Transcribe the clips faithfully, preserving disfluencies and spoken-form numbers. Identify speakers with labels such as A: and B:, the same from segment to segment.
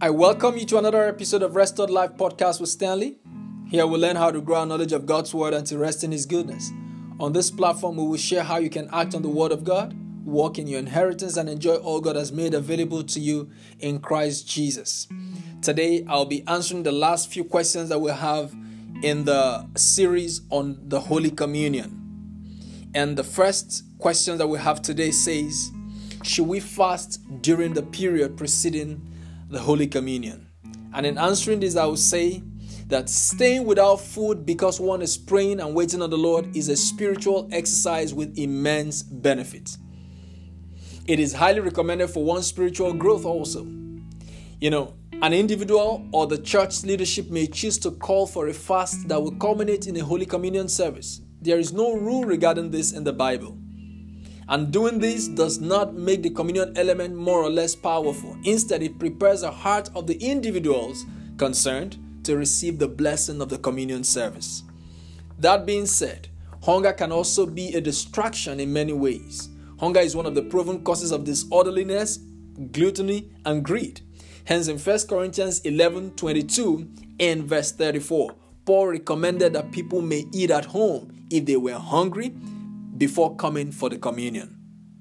A: I welcome you to another episode of Restored Life Podcast with Stanley. Here we'll learn how to grow our knowledge of God's Word and to rest in His goodness. On this platform, we will share how you can act on the Word of God, walk in your inheritance, and enjoy all God has made available to you in Christ Jesus. Today, I'll be answering the last few questions that we have in the series on the Holy Communion. And the first question that we have today says, should we fast during the period preceding the Holy Communion? And in answering this, I will say that staying without food because one is praying and waiting on the Lord is a spiritual exercise with immense benefits. It is highly recommended for one's spiritual growth also. You know, an individual or the church leadership may choose to call for a fast that will culminate in a Holy Communion service. There is no rule regarding this in the Bible. And doing this does not make the communion element more or less powerful. Instead, it prepares the heart of the individuals concerned to receive the blessing of the communion service. That being said, hunger can also be a distraction in many ways. Hunger is one of the proven causes of disorderliness, gluttony, and greed. Hence, in First Corinthians eleven twenty-two and verse thirty-four, Paul recommended that people may eat at home if they were hungry before coming for the communion.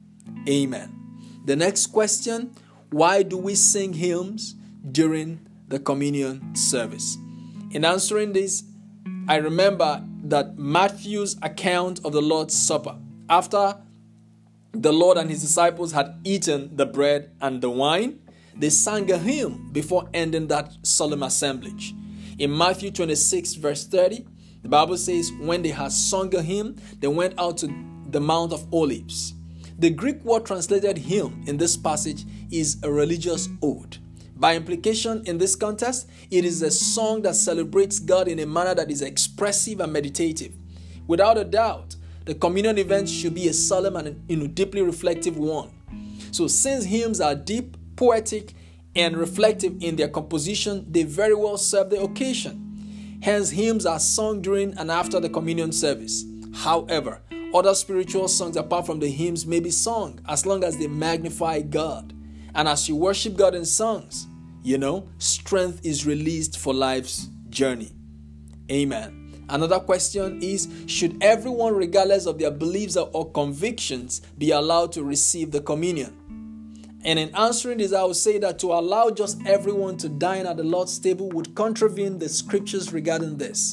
A: Amen. The next question, why do we sing hymns during the communion service? In answering this, I remember that Matthew's account of the Lord's Supper, after the Lord and his disciples had eaten the bread and the wine, they sang a hymn before ending that solemn assemblage. In Matthew twenty-six verse thirty, the Bible says, when they had sung a hymn, they went out to the Mount of Olives. The Greek word translated hymn in this passage is a religious ode. By implication, in this context, it is a song that celebrates God in a manner that is expressive and meditative. Without a doubt, the communion event should be a solemn and you know, deeply reflective one. So since hymns are deep, poetic, and reflective in their composition, they very well serve the occasion. Hence, hymns are sung during and after the communion service. However, other spiritual songs apart from the hymns may be sung as long as they magnify God. And as you worship God in songs, you know, strength is released for life's journey. Amen. Another question is, should everyone, regardless of their beliefs or convictions, be allowed to receive the communion? And in answering this, I would say that to allow just everyone to dine at the Lord's table would contravene the scriptures regarding this.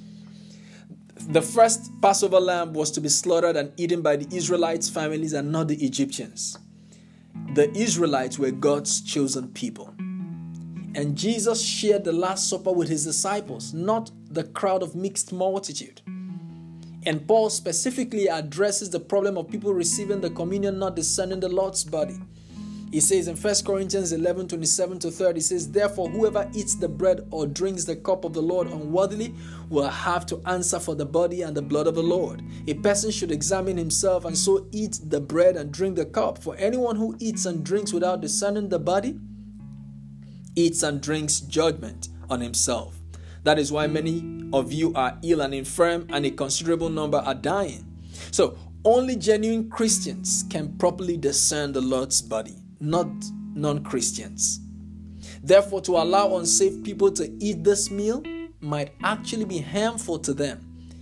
A: The first Passover lamb was to be slaughtered and eaten by the Israelites' families and not the Egyptians. The Israelites were God's chosen people. And Jesus shared the Last Supper with his disciples, not the crowd of mixed multitude. And Paul specifically addresses the problem of people receiving the communion not discerning the Lord's body. He says in First Corinthians eleven twenty-seven to thirty, he says, therefore, whoever eats the bread or drinks the cup of the Lord unworthily will have to answer for the body and the blood of the Lord. A person should examine himself and so eat the bread and drink the cup. For anyone who eats and drinks without discerning the body eats and drinks judgment on himself. That is why many of you are ill and infirm, and a considerable number are dying. So only genuine Christians can properly discern the Lord's body, not non-Christians. Therefore, to allow unsafe people to eat this meal might actually be harmful to them.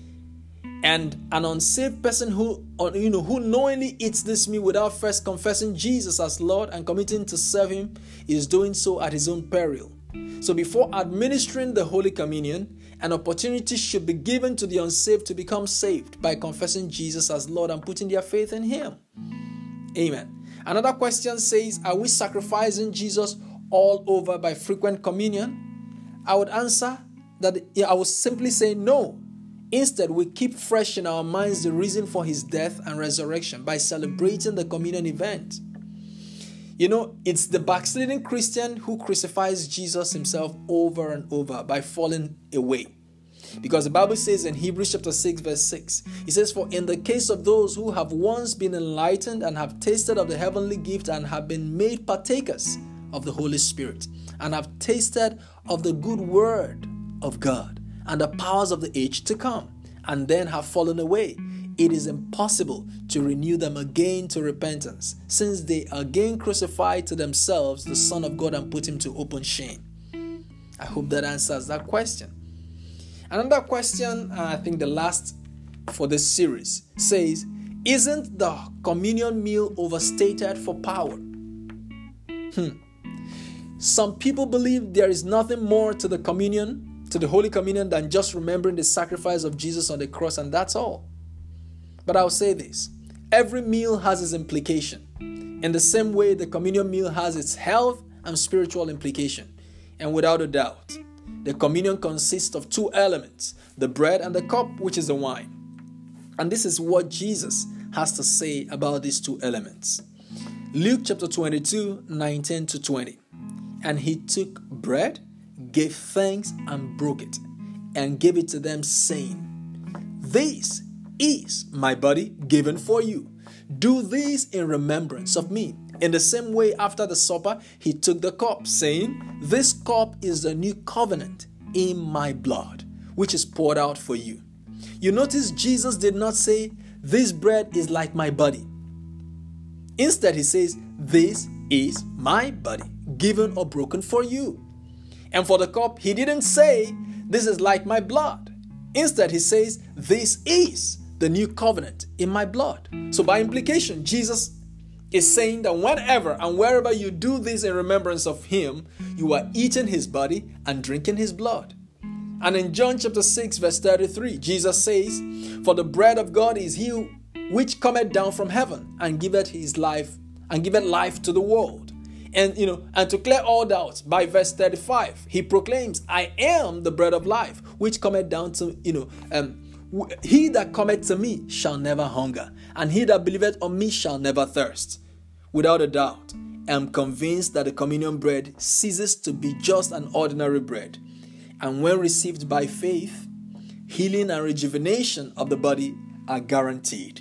A: And an unsafe person who, you know, who knowingly eats this meal without first confessing Jesus as Lord and committing to serve him is doing so at his own peril. So before administering the Holy Communion, an opportunity should be given to the unsaved to become saved by confessing Jesus as Lord and putting their faith in him. Amen. Another question says, are we sacrificing Jesus all over by frequent communion? I would answer that I would simply say no. Instead, we keep fresh in our minds the reason for his death and resurrection by celebrating the communion event. You know, it's the backsliding Christian who crucifies Jesus himself over and over by falling away. Because the Bible says in Hebrews chapter six verse six, it says, for in the case of those who have once been enlightened and have tasted of the heavenly gift and have been made partakers of the Holy Spirit and have tasted of the good word of God and the powers of the age to come and then have fallen away, it is impossible to renew them again to repentance, since they again crucified to themselves the Son of God and put him to open shame. I hope that answers that question. Another question, I think the last for this series, says, isn't the communion meal overstated for power? Hmm. Some people believe there is nothing more to the communion, to the Holy Communion, than just remembering the sacrifice of Jesus on the cross, and that's all. But I'll say this, every meal has its implication. In the same way, the communion meal has its health and spiritual implication. And without a doubt, the communion consists of two elements, the bread and the cup, which is the wine. And this is what Jesus has to say about these two elements. Luke chapter twenty-two, nineteen to twenty. And he took bread, gave thanks, and broke it, and gave it to them, saying, "This is my body given for you. Do this in remembrance of me." In the same way, after the supper, he took the cup, saying, "This cup is the new covenant in my blood, which is poured out for you." You notice Jesus did not say, "This bread is like my body." Instead, he says, "This is my body, given or broken for you." And for the cup, he didn't say, "This is like my blood." Instead, he says, "This is the new covenant in my blood." So by implication, Jesus is saying that whenever and wherever you do this in remembrance of him, you are eating his body and drinking his blood. And in John chapter six, verse thirty-three, Jesus says, "For the bread of God is he which cometh down from heaven and giveth his life and giveth life to the world." And you know, and to clear all doubts, by verse thirty-five, he proclaims, "I am the bread of life, which cometh down to, you know, um, he that cometh to me shall never hunger, and he that believeth on me shall never thirst." Without a doubt, I am convinced that the communion bread ceases to be just an ordinary bread. And when received by faith, healing and rejuvenation of the body are guaranteed.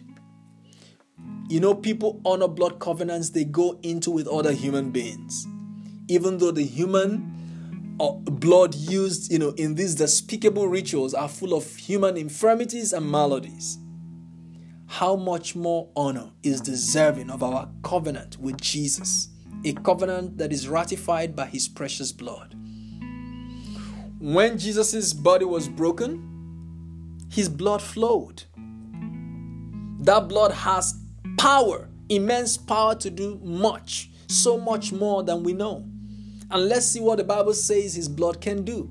A: You know, people honor blood covenants they go into with other human beings. Even though the human uh, blood used, you know, in these despicable rituals are full of human infirmities and maladies, how much more honor is deserving of our covenant with Jesus, a covenant that is ratified by his precious blood. When Jesus' body was broken, his blood flowed. That blood has power, immense power to do much, so much more than we know. And let's see what the Bible says his blood can do.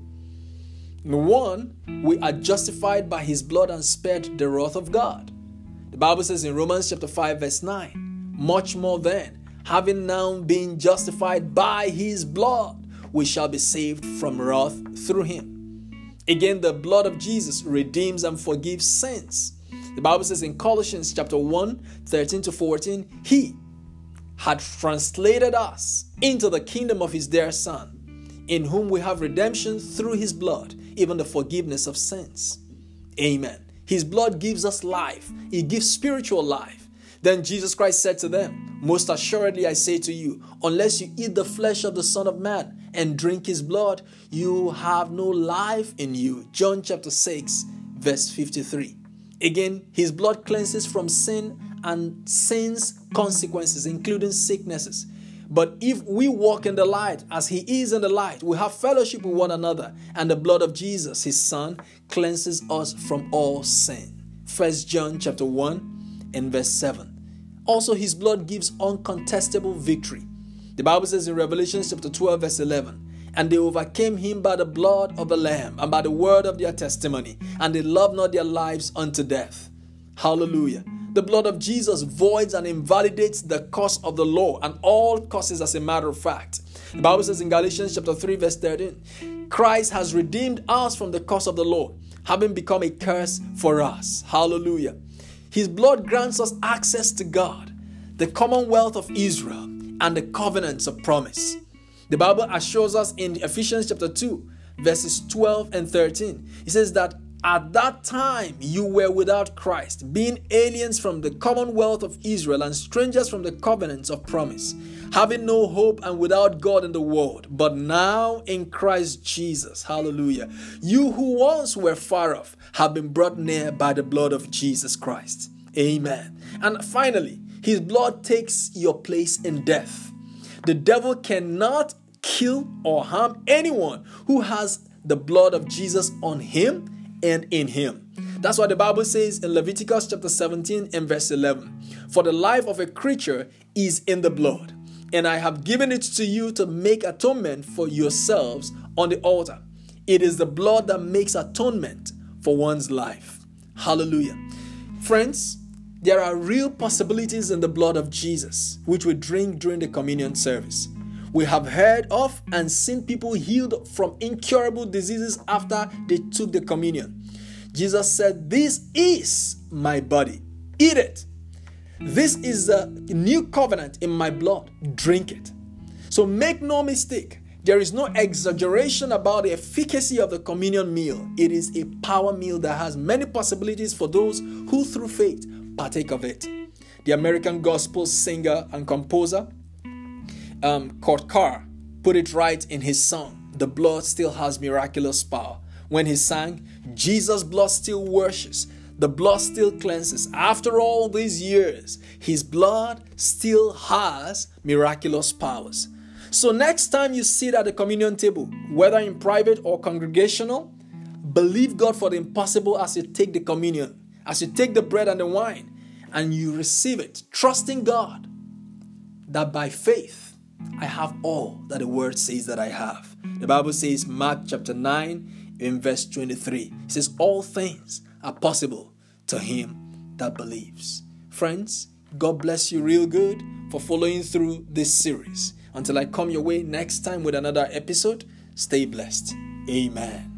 A: One, we are justified by his blood and spared the wrath of God. The Bible says in Romans chapter five, verse nine, "Much more then, having now been justified by his blood, we shall be saved from wrath through him." Again, the blood of Jesus redeems and forgives sins. The Bible says in Colossians chapter one, thirteen to fourteen, "He had translated us into the kingdom of his dear Son, in whom we have redemption through his blood, even the forgiveness of sins." Amen. His blood gives us life. It gives spiritual life. Then Jesus Christ said to them, "Most assuredly I say to you, unless you eat the flesh of the Son of Man and drink his blood, you have no life in you." John chapter six, verse fifty-three. Again, his blood cleanses from sin and sin's consequences, including sicknesses. But if we walk in the light as he is in the light, we have fellowship with one another, and the blood of Jesus, his Son, cleanses us from all sin. First John chapter one and verse seven. Also, his blood gives uncontestable victory. The Bible says in Revelation chapter twelve, verse eleven, "And they overcame him by the blood of the Lamb and by the word of their testimony, and they loved not their lives unto death." Hallelujah. The blood of Jesus voids and invalidates the curse of the law and all curses, as a matter of fact. The Bible says in Galatians chapter three, verse thirteen, "Christ has redeemed us from the curse of the law, having become a curse for us." Hallelujah. His blood grants us access to God, the commonwealth of Israel, and the covenants of promise. The Bible assures us in Ephesians chapter two, verses twelve and thirteen. It says that At that time, you were without Christ, being aliens from the commonwealth of Israel and strangers from the covenants of promise, having no hope and without God in the world. But now in Christ Jesus, hallelujah, you who once were far off have been brought near by the blood of Jesus Christ. Amen. And finally, his blood takes your place in death. The devil cannot kill or harm anyone who has the blood of Jesus on him and in him. That's what the Bible says in Leviticus chapter seventeen and verse eleven. For the life of a creature is in the blood, and I have given it to you to make atonement for yourselves on the altar. It is the blood that makes atonement for one's life. Hallelujah. Friends, there are real possibilities in the blood of Jesus, which we drink during the communion service. We have heard of and seen people healed from incurable diseases after they took the communion. Jesus said, "This is my body. Eat it. This is a new covenant in my blood. Drink it." So make no mistake, there is no exaggeration about the efficacy of the communion meal. It is a power meal that has many possibilities for those who through faith partake of it. The American gospel singer and composer Um, Kurt Carr put it right in his song, "The Blood Still Has Miraculous Power," when he sang, "Jesus' blood still washes, the blood still cleanses. After all these years, his blood still has miraculous powers." So next time you sit at the communion table, whether in private or congregational, believe God for the impossible as you take the communion, as you take the bread and the wine, and you receive it, trusting God that by faith, I have all that the word says that I have. The Bible says, Mark chapter nine, in verse twenty-three, it says, "All things are possible to him that believes." Friends, God bless you real good for following through this series. Until I come your way next time with another episode, stay blessed. Amen.